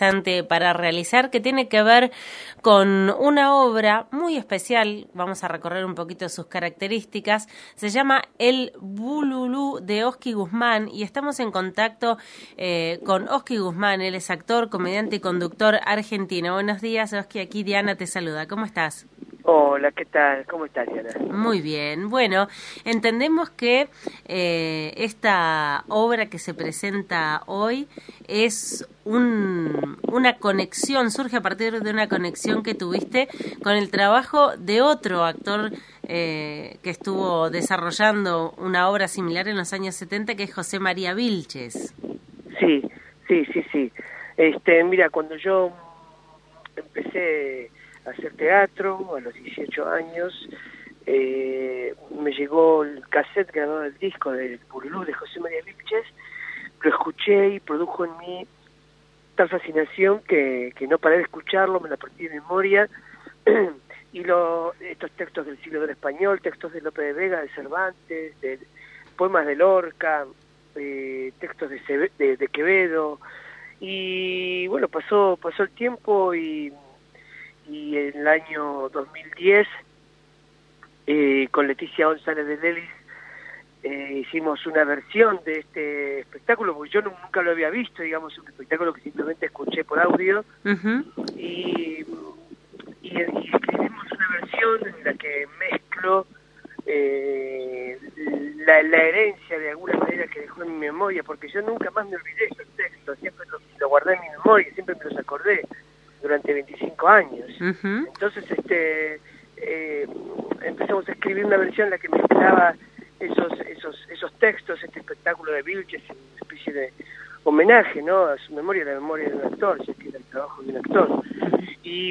instante para realizar, que tiene que ver con una obra muy especial. Vamos a recorrer un poquito sus características. Se llama El Bululú de Oski Guzmán y estamos en contacto con Oski Guzmán. Él es actor, comediante y conductor argentino. Buenos días, Oski. Aquí Diana te saluda. ¿Cómo estás? Hola, ¿qué tal? ¿Cómo estás, Diana? Muy bien. Bueno, entendemos que esta obra que se presenta hoy es una conexión, surge a partir de una conexión que tuviste con el trabajo de otro actor que estuvo desarrollando una obra similar en los años 70, que es José María Vilches. Sí. Mira, cuando yo empecé a hacer teatro a los 18 años, me llegó el cassette grabado del disco del Bululú de José María Vilches, lo escuché y produjo en mí tal fascinación que no paré de escucharlo, me lo aprendí de memoria, y estos textos del siglo del español, textos de Lope de Vega, de Cervantes, poemas de Lorca, textos de Quevedo, y bueno, pasó el tiempo y en el año 2010 con Leticia González de Lelis hicimos una versión de este espectáculo, porque yo nunca lo había visto, digamos, un espectáculo que simplemente escuché por audio. Uh-huh. y escribimos una versión en la que mezclo la herencia de alguna manera que dejó en mi memoria, porque yo nunca más me olvidé esos textos, siempre lo guardé en mi memoria, siempre me los acordé durante 25 años. Uh-huh. Entonces empezamos a escribir una versión en la que mezclaba esos textos, este espectáculo de Vilches, en una especie de homenaje, ¿no?, a su memoria, la memoria de un actor, ya que era el trabajo de un actor, y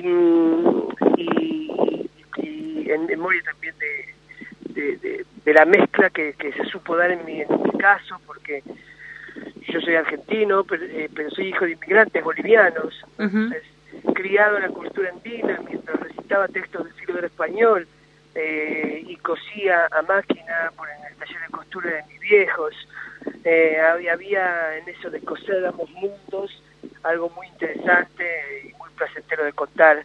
en memoria también de la mezcla que se supo dar en mi caso, porque yo soy argentino, pero soy hijo de inmigrantes bolivianos. Uh-huh. Entonces, criado en la cultura andina, mientras recitaba textos del siglo del español y cosía a máquina en el taller de costura de mis viejos, había en eso de coser ambos mundos algo muy interesante y muy placentero de contar.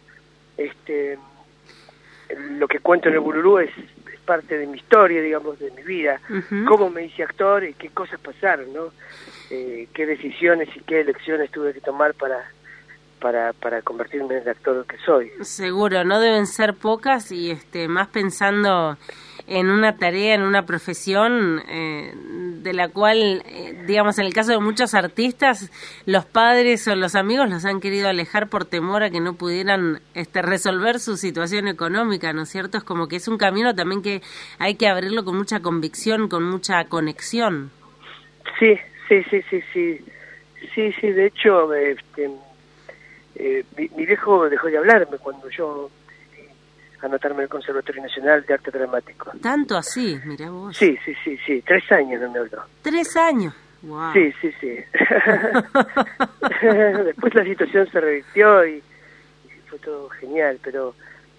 Lo que cuento en el Bululú es parte de mi historia, digamos, de mi vida. Uh-huh. Cómo me hice actor y qué cosas pasaron, ¿no? Qué decisiones y qué elecciones tuve que tomar para convertirme en el actor que soy. Seguro, no deben ser pocas, y más pensando en una tarea, en una profesión de la cual, digamos, en el caso de muchos artistas, los padres o los amigos los han querido alejar por temor a que no pudieran resolver su situación económica, ¿no es cierto? Es como que es un camino también que hay que abrirlo con mucha convicción, con mucha conexión. Sí, de hecho, mi viejo dejó de hablarme cuando yo anotarme en el Conservatorio Nacional de Arte Dramático. ¿Tanto así? Mirá vos. Sí, 3 años no me habló. 3 años. Wow. Sí. Después la situación se revirtió y fue todo genial, pero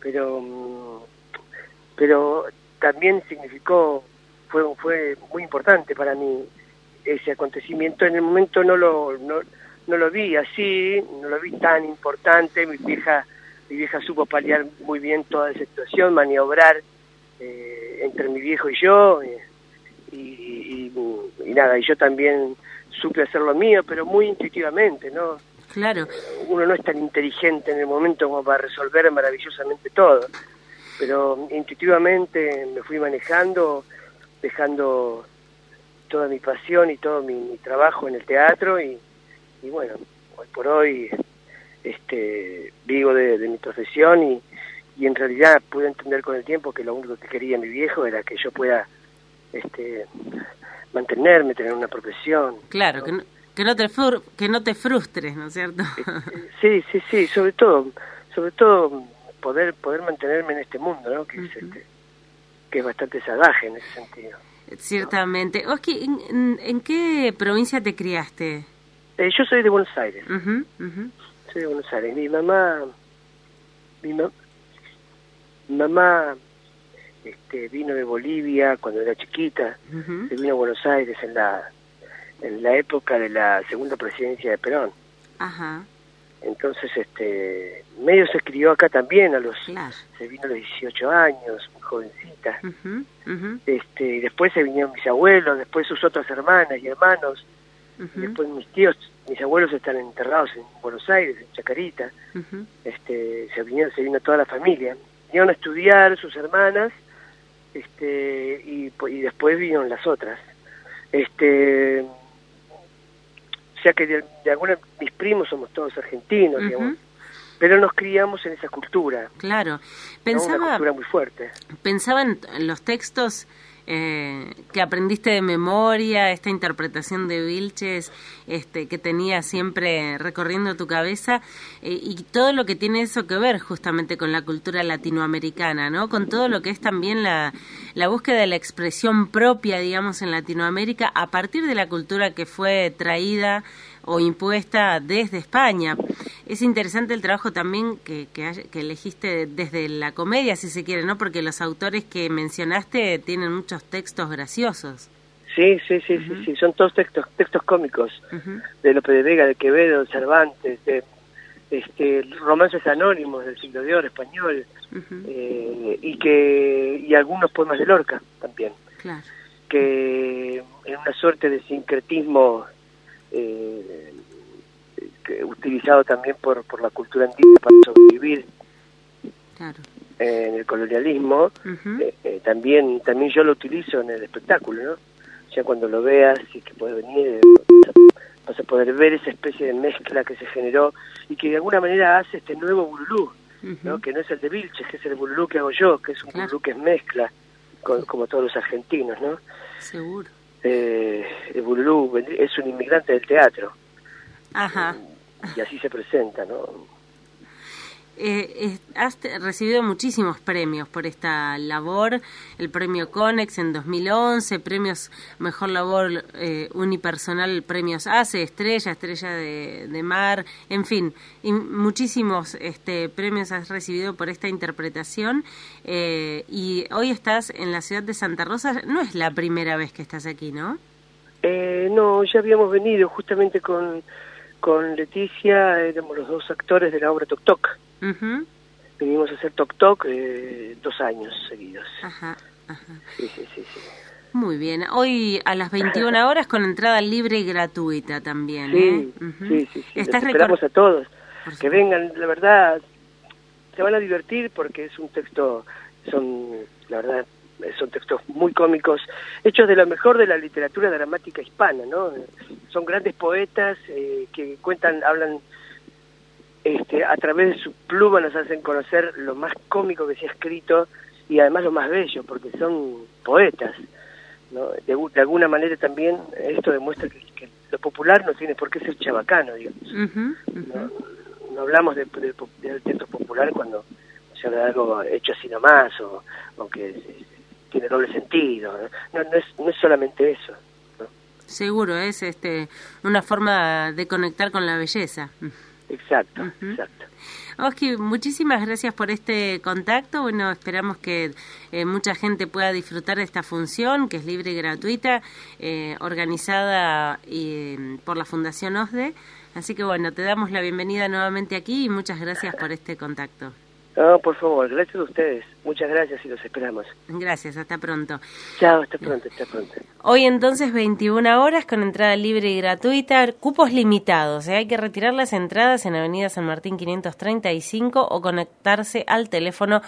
también significó, fue muy importante para mí ese acontecimiento. En el momento no lo vi así, no lo vi tan importante. Mi vieja supo paliar muy bien toda esa situación, maniobrar entre mi viejo y yo, y nada, y yo también supe hacer lo mío, pero muy intuitivamente, ¿no? Claro. Uno no es tan inteligente en el momento como para resolver maravillosamente todo, pero intuitivamente me fui manejando, dejando toda mi pasión y todo mi trabajo en el teatro, y bueno, hoy por hoy vivo de mi profesión, y en realidad pude entender con el tiempo que lo único que quería mi viejo era que yo pueda mantenerme, tener una profesión. Claro, ¿no? que no te frustres, ¿no es cierto? Sí, sobre todo poder mantenerme en este mundo, ¿no? Que uh-huh. Que es bastante salvaje en ese sentido. Ciertamente. Oski, ¿en qué provincia te criaste? Yo soy de Buenos Aires. Uh-huh, uh-huh. Soy de Buenos Aires. Mi mamá vino de Bolivia cuando era chiquita. Uh-huh. Se vino a Buenos Aires en la época de la segunda presidencia de Perón. Ajá. Entonces, medio se crió acá también, Claro. se vino a los 18 años, muy jovencita. Ujú, ujú, Y después se vinieron mis abuelos, después sus otras hermanas y hermanos, ujú, después mis tíos, mis abuelos están enterrados en Buenos Aires, en Chacarita. ujú. Se vino toda la familia. Vinieron a estudiar sus hermanas, y después vinieron las otras. O sea que de alguna, mis primos somos todos argentinos, digamos, pero nos criamos en esa cultura. Claro. ¿No? Una Pensaba, cultura muy fuerte. pensaba en los textos que aprendiste de memoria, esta interpretación de Vilches que tenía siempre recorriendo tu cabeza, y todo lo que tiene eso que ver justamente con la cultura latinoamericana, ¿no? Con todo lo que es también la búsqueda de la expresión propia, digamos, en Latinoamérica, a partir de la cultura que fue traída o impuesta desde España. Es interesante el trabajo también que elegiste desde la comedia, si se quiere, ¿no? Porque los autores que mencionaste tienen muchos textos graciosos. Sí, son todos textos cómicos, de Lope de Vega, de Quevedo, de Cervantes, de romances anónimos del Siglo de Oro español, y algunos poemas de Lorca también. Claro. Que en una suerte de sincretismo utilizado también por la cultura andina para sobrevivir. Claro. En el colonialismo, también yo lo utilizo en el espectáculo, ¿no? Ya cuando lo veas y que puedes venir, vas a poder ver esa especie de mezcla que se generó y que de alguna manera hace este nuevo bululú, ¿no? Que no es el de Vilches, que es el bululú que hago yo, que es un bululú que es mezcla, como todos los argentinos, ¿no? Seguro. El bululú es un inmigrante del teatro. Ajá. Y así se presenta, ¿no? Has recibido muchísimos premios por esta labor, el premio Conex en 2011, premios Mejor Labor Unipersonal, premios ACE, Estrella de Mar, en fin, y muchísimos premios has recibido por esta interpretación, y hoy estás en la ciudad de Santa Rosa. No es la primera vez que estás aquí, ¿no? No, ya habíamos venido justamente con Leticia, éramos los dos actores de la obra Toc Toc. Vinimos a hacer Toc Toc 2 años seguidos. Ajá. Sí. Muy bien. Hoy a las 21 horas con entrada libre y gratuita también. Sí. Esperamos a todos que vengan, la verdad, se van a divertir porque es un texto, son textos muy cómicos, hechos de lo mejor de la literatura dramática hispana, ¿no? Son grandes poetas que hablan, a través de su pluma nos hacen conocer lo más cómico que se ha escrito y además lo más bello, porque son poetas, ¿no? De alguna manera también esto demuestra que lo popular no tiene por qué ser chabacano, digamos. No hablamos del texto popular cuando se habla de algo hecho así nomás o que tiene doble sentido, ¿no? No es solamente eso, ¿no? Seguro, es una forma de conectar con la belleza. Exacto. Oski, muchísimas gracias por este contacto. Bueno, esperamos que mucha gente pueda disfrutar de esta función, que es libre y gratuita, organizada por la Fundación OSDE. Así que bueno, te damos la bienvenida nuevamente aquí y muchas gracias por este contacto. No, por favor, gracias a ustedes. Muchas gracias y los esperamos. Gracias, hasta pronto. Chao, hasta pronto. Hoy entonces 21 horas con entrada libre y gratuita, cupos limitados. Hay que retirar las entradas en Avenida San Martín 535 o conectarse al teléfono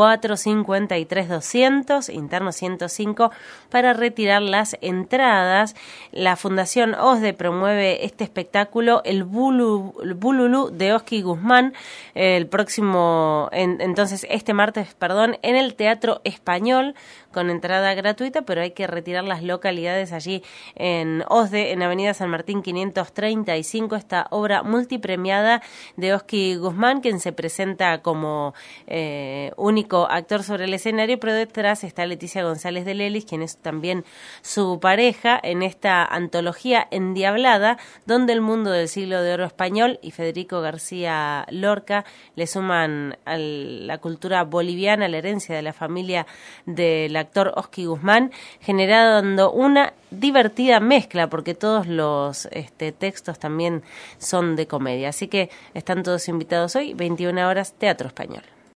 453-200, interno 105, para retirar las entradas. La Fundación OSDE promueve este espectáculo, el Bululú de Oski Guzmán, el próximo... Entonces, este martes, en el Teatro Español, con entrada gratuita, pero hay que retirar las localidades allí en OSDE, en Avenida San Martín 535, esta obra multipremiada de Oski Guzmán, quien se presenta como único actor sobre el escenario, pero detrás está Leticia González de Lelis, quien es también su pareja en esta antología endiablada, donde el mundo del Siglo de Oro español y Federico García Lorca le suman a la cultura boliviana, la herencia de la familia de la actor Oski Guzmán, generando una divertida mezcla, porque todos los textos también son de comedia. Así que están todos invitados hoy, 21 horas, Teatro Español.